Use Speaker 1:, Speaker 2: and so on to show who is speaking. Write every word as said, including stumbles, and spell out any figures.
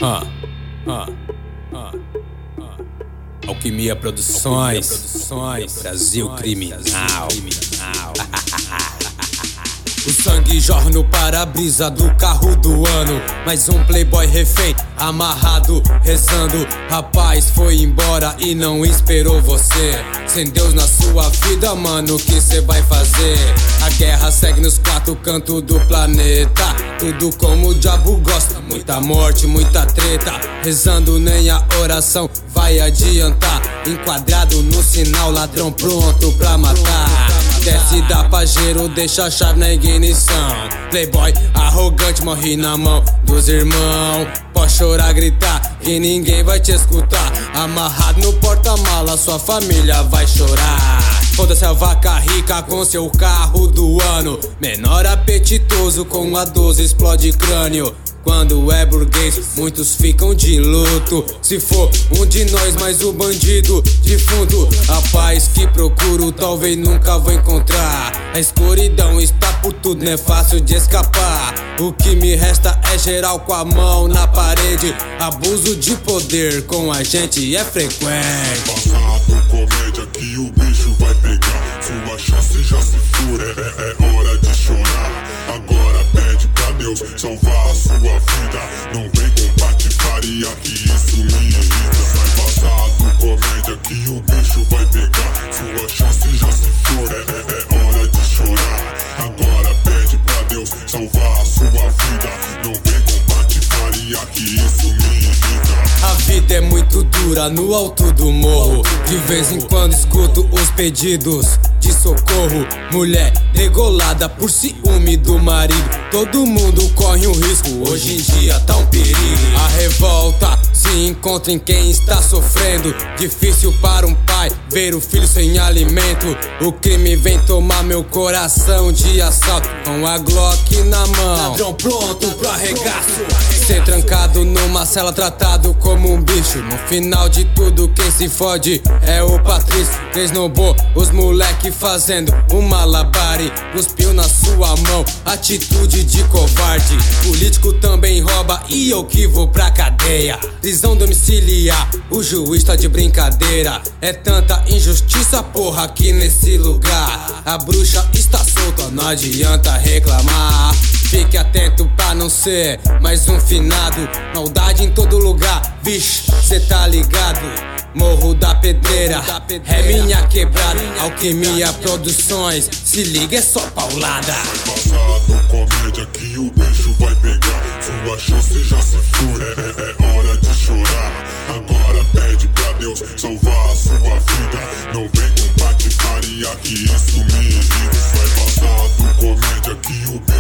Speaker 1: Ah, ah, ah, ah. Alquimia Produções, Produções, Brasil Criminal. O sangue jorra no para-brisa do carro do ano. Mais um playboy refém, amarrado, rezando. Rapaz foi embora e não esperou você. Sem Deus na sua vida, mano, o que cê vai fazer? A guerra segue nos quatro cantos do planeta. Tudo como o diabo gosta, muita morte, muita treta. Rezando nem a oração vai adiantar. Enquadrado no sinal, ladrão pronto pra matar. Desce da pajeiro, deixa a chave na ignição. Playboy arrogante morre na mão dos irmãos. Pode chorar, gritar, que ninguém vai te escutar. Amarrado no porta-mala, sua família vai chorar. Foda-se a vaca rica com seu carro do ano. Menor apetitoso com a doze explode crânio. Quando é burguês, muitos ficam de luto. Se for um de nós, mais o bandido defunto. A paz que procuro, talvez nunca vou encontrar. A escuridão está por tudo, não é fácil de escapar. O que me resta é geral com a mão na parede. Abuso de poder com a gente é frequente.
Speaker 2: Passado comédia que o bicho vai pegar. Sua chance já se for, é, é, é hora de chorar. Agora pede pra Deus salvar a sua vida. Não vem com patifaria que isso me irrita. Sai passado comédia que o bicho vai pegar. Sua chance já se for, é, é, é hora de chorar. Agora pede pra Deus salvar a sua vida. Não vem com patifaria que isso me irrita.
Speaker 1: A vida é muito dura no alto do morro. De vez em quando escuto os pedidos de socorro. Mulher degolada por ciúme do marido. Todo mundo corre um risco, hoje em dia tá um perigo. A revolta se encontra em quem está sofrendo. Difícil para um pai ver o filho sem alimento. O crime vem tomar meu coração de assalto. Com a Glock na mão, ladrão pronto pro arregaço. Ser trancado numa cela, tratado como um bicho. No final de tudo quem se fode é o Patrício. Três no bo, os moleque fazendo um malabare. Cuspiu na sua mão, atitude de covarde. Político também rouba e eu que vou pra cadeia. Prisão domiciliar, o juiz tá de brincadeira. É tanta injustiça, porra, aqui nesse lugar. A bruxa está solta, não adianta reclamar. Fique atento pra não ser mais um finado. Maldade em todo lugar, vixe, cê tá ligado. Morro da Pedreira, é minha quebrada. Alquimia Produções, se liga, é só paulada.
Speaker 2: Passado comédia que o bicho vai pegar. Sua chance já se for, é, é, é hora de chorar. Agora pede pra Deus salvar a sua vida. Não vem com patifaria que isso me irrita. Vai passado comédia que o bicho